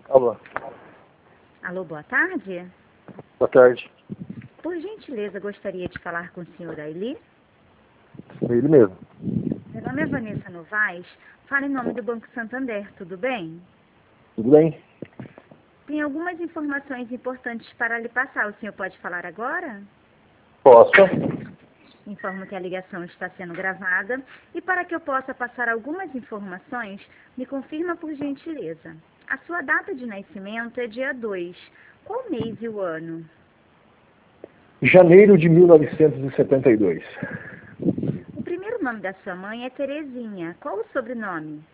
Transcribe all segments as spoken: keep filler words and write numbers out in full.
Alô, Alô, boa tarde. boa tarde. Por gentileza, gostaria de falar com o senhor Aili. É ele mesmo. Meu nome é Vanessa Novaes. Fala em nome do Banco Santander, tudo bem? Tudo bem? Tem algumas informações importantes para lhe passar. O senhor pode falar agora? Posso? Informo que a ligação está sendo gravada e para que eu possa passar algumas informações, me confirma por gentileza. A sua data de nascimento é dia dois. Qual mês e o ano? Janeiro de mil novecentos e setenta e dois. O primeiro nome da sua mãe é Terezinha. Qual o sobrenome?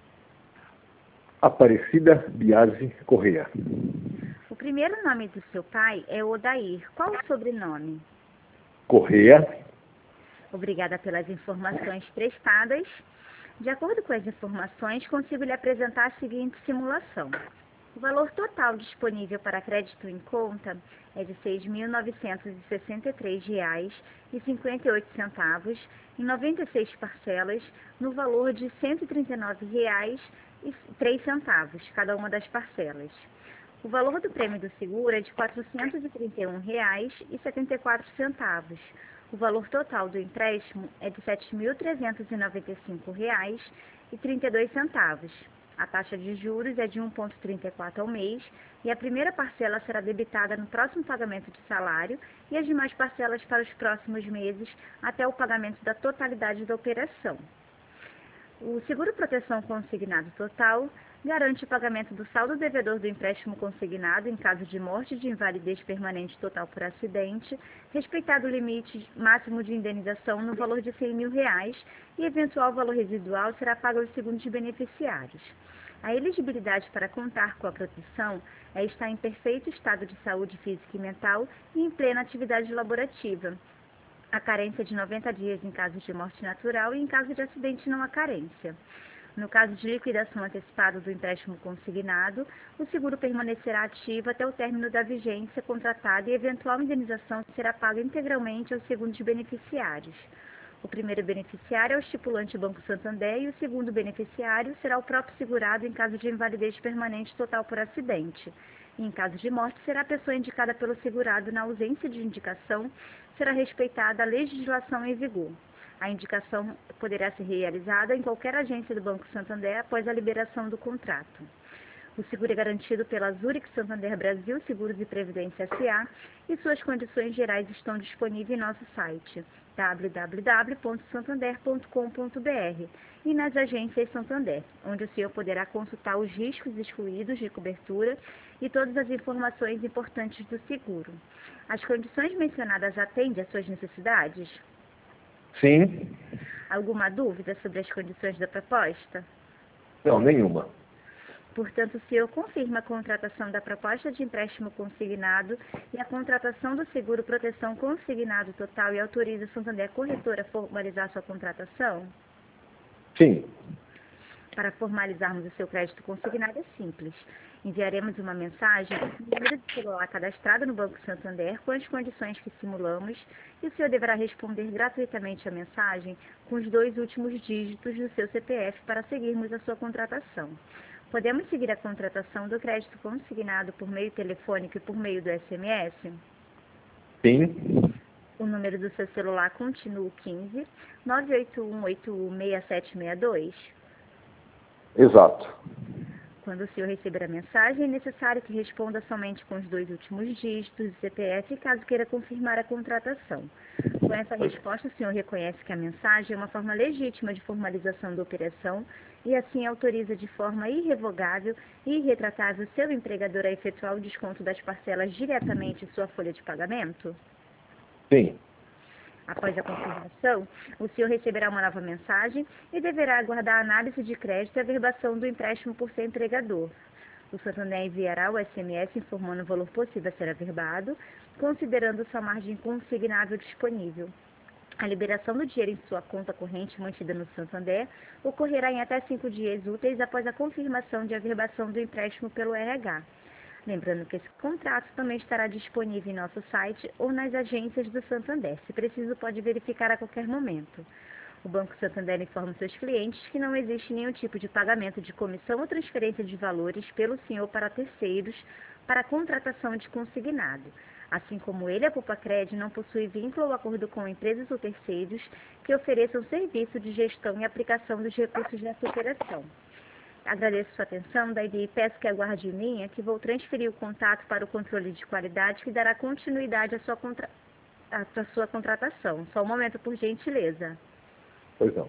Aparecida Biasi Correia. O primeiro nome do seu pai é Odair. Qual o sobrenome? Correia. Obrigada pelas informações prestadas. De acordo com as informações, consigo lhe apresentar a seguinte simulação. O valor total disponível para crédito em conta é de seis mil novecentos e sessenta e três reais e cinquenta e oito centavos em noventa e seis parcelas, no valor de cento e trinta e nove reais e três centavos, cada uma das parcelas. O valor do prêmio do seguro é de quatrocentos e trinta e um reais e setenta e quatro centavos. O valor total do empréstimo é de sete mil trezentos e noventa e cinco reais e trinta e dois centavos. A taxa de juros é de um vírgula trinta e quatro ao mês e a primeira parcela será debitada no próximo pagamento de salário e as demais parcelas para os próximos meses até o pagamento da totalidade da operação. O seguro proteção consignado total garante o pagamento do saldo devedor do empréstimo consignado em caso de morte de invalidez permanente total por acidente, respeitado o limite máximo de indenização no valor de cem mil reais e eventual valor residual será pago aos segundos beneficiários. A elegibilidade para contar com a proteção é estar em perfeito estado de saúde física e mental e em plena atividade laborativa. A carência de noventa dias em caso de morte natural e em caso de acidente não há carência. No caso de liquidação antecipada do empréstimo consignado, o seguro permanecerá ativo até o término da vigência contratada e eventual indenização será paga integralmente aos segundos beneficiários. O primeiro beneficiário é o estipulante Banco Santander e o segundo beneficiário será o próprio segurado em caso de invalidez permanente total por acidente. E em caso de morte, será a pessoa indicada pelo segurado. Na ausência de indicação, será respeitada a legislação em vigor. A indicação poderá ser realizada em qualquer agência do Banco Santander após a liberação do contrato. O seguro é garantido pela Zurich Santander Brasil Seguros e Previdência S A e suas condições gerais estão disponíveis em nosso site w w w ponto santander ponto com ponto b r e nas agências Santander, onde o senhor poderá consultar os riscos excluídos de cobertura e todas as informações importantes do seguro. As condições mencionadas atendem às suas necessidades? Sim. Alguma dúvida sobre as condições da proposta? Não, nenhuma. Portanto, o senhor confirma a contratação da proposta de empréstimo consignado e a contratação do seguro proteção consignado total e autoriza a Santander Corretora a formalizar sua contratação? Sim. Para formalizarmos o seu crédito consignado é simples. Enviaremos uma mensagem com o número de celular cadastrado no Banco Santander com as condições que simulamos e o senhor deverá responder gratuitamente a mensagem com os dois últimos dígitos do seu C P F para seguirmos a sua contratação. Podemos seguir a contratação do crédito consignado por meio telefônico e por meio do S M S? Sim. O número do seu celular continua o quinze, nove oito um oito um, seis sete seis dois? Exato. Quando o senhor receber a mensagem, é necessário que responda somente com os dois últimos dígitos do C P F, caso queira confirmar a contratação. Com essa resposta, o senhor reconhece que a mensagem é uma forma legítima de formalização da operação e assim autoriza de forma irrevogável e irretratável seu empregador a efetuar o desconto das parcelas diretamente em sua folha de pagamento? Sim. Após a confirmação, o senhor receberá uma nova mensagem e deverá aguardar a análise de crédito e a averbação do empréstimo por seu empregador. O Santander enviará o S M S informando o valor possível a ser averbado, considerando sua margem consignável disponível. A liberação do dinheiro em sua conta corrente mantida no Santander ocorrerá em até cinco dias úteis após a confirmação de averbação do empréstimo pelo R H. Lembrando que esse contrato também estará disponível em nosso site ou nas agências do Santander. Se preciso, pode verificar a qualquer momento. O Banco Santander informa seus clientes que não existe nenhum tipo de pagamento de comissão ou transferência de valores pelo senhor para terceiros para a contratação de consignado. Assim como ele, a Poupa-Cred não possui vínculo ou acordo com empresas ou terceiros que ofereçam serviço de gestão e aplicação dos recursos dessa operação. Agradeço sua atenção, daí peço que aguarde em linha que vou transferir o contato para o controle de qualidade que dará continuidade à sua, contra... à sua contratação. Só um momento, por gentileza. Pois não.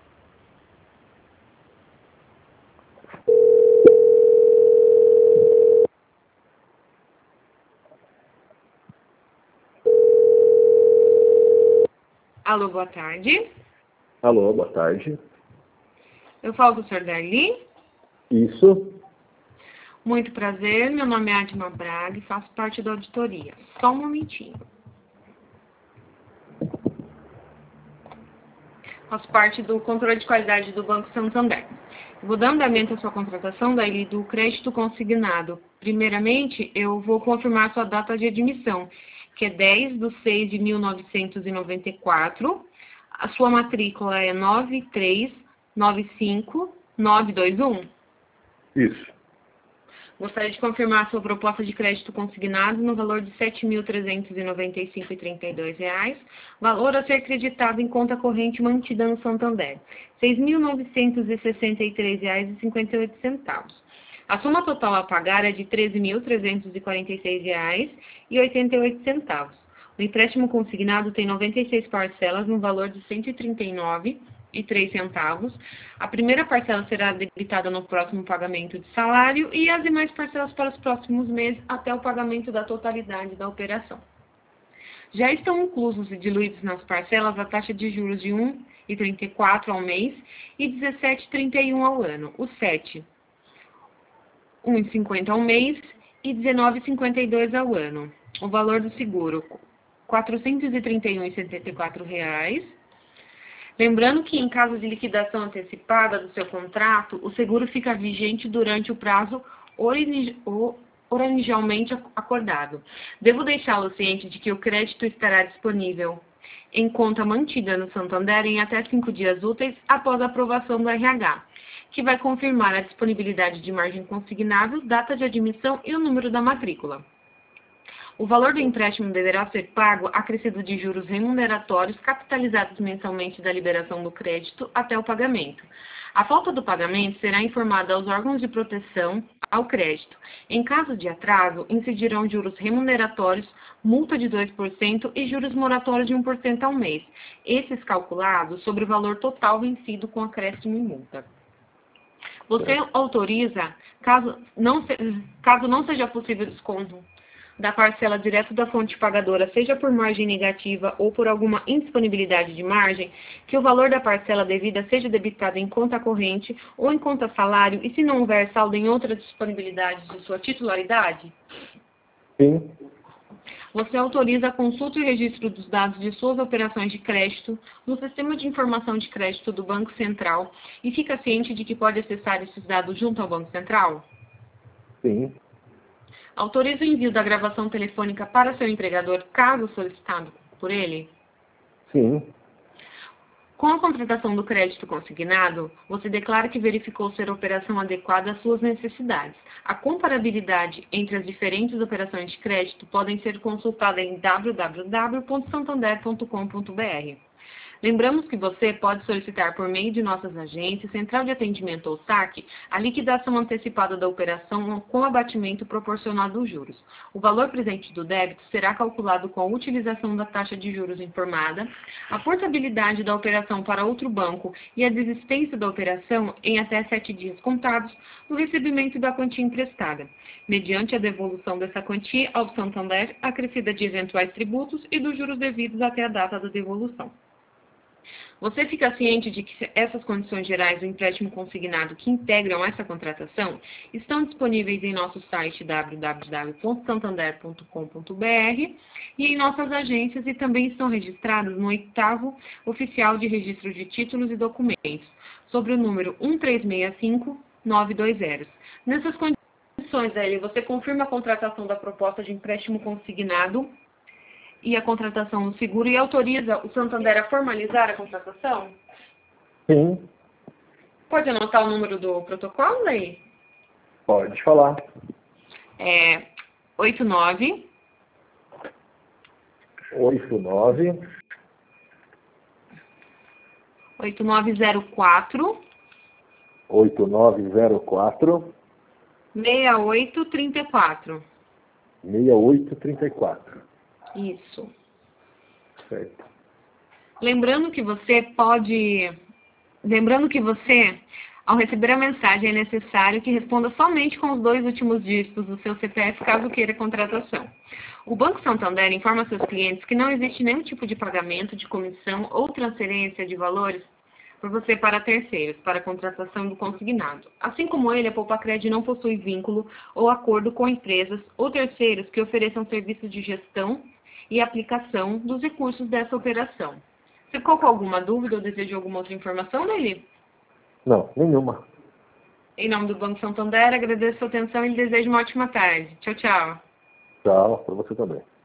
Alô, boa tarde. Alô, boa tarde. Eu falo com o senhor Darli. Isso. Muito prazer, meu nome é Adma Braga e faço parte da auditoria. Só um momentinho. Faço parte do controle de qualidade do Banco Santander. Vou dar andamento à sua contratação daí do crédito consignado. Primeiramente, eu vou confirmar a sua data de admissão, que é dez de seis de mil novecentos e noventa e quatro. A sua matrícula é nove três nove cinco nove dois um. Isso. Gostaria de confirmar a sua proposta de crédito consignado no valor de sete mil trezentos e noventa e cinco reais e trinta e dois reais, valor a ser creditado em conta corrente mantida no Santander, seis mil novecentos e sessenta e três reais e cinquenta e oito centavos. A soma total a pagar é de treze mil trezentos e quarenta e seis reais e oitenta e oito centavos. O empréstimo consignado tem noventa e seis parcelas no valor de cento e trinta e nove reais e três centavos. A primeira parcela será debitada no próximo pagamento de salário e as demais parcelas para os próximos meses até o pagamento da totalidade da operação. Já estão inclusos e diluídos nas parcelas a taxa de juros de um vírgula trinta e quatro ao mês e dezessete vírgula trinta e um ao ano. O sete, um vírgula cinquenta ao mês e dezenove vírgula cinquenta e dois ao ano. O valor do seguro, quatrocentos e trinta e um reais e setenta e quatro reais. Lembrando que, em caso de liquidação antecipada do seu contrato, o seguro fica vigente durante o prazo originalmente acordado. Devo deixá-lo ciente de que o crédito estará disponível em conta mantida no Santander em até cinco dias úteis após a aprovação do R H, que vai confirmar a disponibilidade de margem consignável, data de admissão e o número da matrícula. O valor do empréstimo deverá ser pago acrescido de juros remuneratórios capitalizados mensalmente da liberação do crédito até o pagamento. A falta do pagamento será informada aos órgãos de proteção ao crédito. Em caso de atraso, incidirão juros remuneratórios, multa de dois por cento e juros moratórios de um por cento ao mês, esses calculados sobre o valor total vencido com acréscimo e multa. Você autoriza, caso não, se, caso não seja possível desconto da parcela direto da fonte pagadora, seja por margem negativa ou por alguma indisponibilidade de margem, que o valor da parcela devida seja debitado em conta corrente ou em conta salário e se não houver saldo em outras disponibilidades de sua titularidade? Sim. Você autoriza a consulta e registro dos dados de suas operações de crédito no Sistema de Informação de Crédito do Banco Central e fica ciente de que pode acessar esses dados junto ao Banco Central? Sim. Autoriza o envio da gravação telefônica para seu empregador, caso solicitado por ele? Sim. Com a contratação do crédito consignado, você declara que verificou ser a operação adequada às suas necessidades. A comparabilidade entre as diferentes operações de crédito podem ser consultada em w w w ponto santander ponto com ponto b r. Lembramos que você pode solicitar por meio de nossas agências, central de atendimento ou saque, a liquidação antecipada da operação com abatimento proporcional dos juros. O valor presente do débito será calculado com a utilização da taxa de juros informada, a portabilidade da operação para outro banco e a desistência da operação em até sete dias contados no recebimento da quantia emprestada, mediante a devolução dessa quantia ao Santander, acrescida de eventuais tributos e dos juros devidos até a data da devolução. Você fica ciente de que essas condições gerais do empréstimo consignado que integram essa contratação estão disponíveis em nosso site w w w ponto santander ponto com ponto b r e em nossas agências e também estão registradas no oitavo Oficial de Registro de Títulos e Documentos, sobre o número um três seis cinco nove dois zero. Nessas condições, Eli, você confirma a contratação da proposta de empréstimo consignado e a contratação do seguro e autoriza o Santander a formalizar a contratação? Sim. Pode anotar o número do protocolo, Lei? Pode falar. É oito nove Oito nove oito nove zero quatro oito nove zero quatro seis oito três quatro. seis oito três quatro. Isso. Certo. Lembrando que você pode... Lembrando que você, ao receber a mensagem, é necessário que responda somente com os dois últimos dígitos do seu C P F, caso queira contratação. O Banco Santander informa a seus clientes que não existe nenhum tipo de pagamento de comissão ou transferência de valores por você para terceiros, para a contratação do consignado. Assim como ele, a Poupacred não possui vínculo ou acordo com empresas ou terceiros que ofereçam serviços de gestão e aplicação dos recursos dessa operação. Você ficou com alguma dúvida ou deseja alguma outra informação, Leli? Não, nenhuma. Em nome do Banco Santander, agradeço a sua atenção e lhe desejo uma ótima tarde. Tchau, tchau. Tchau, para você também.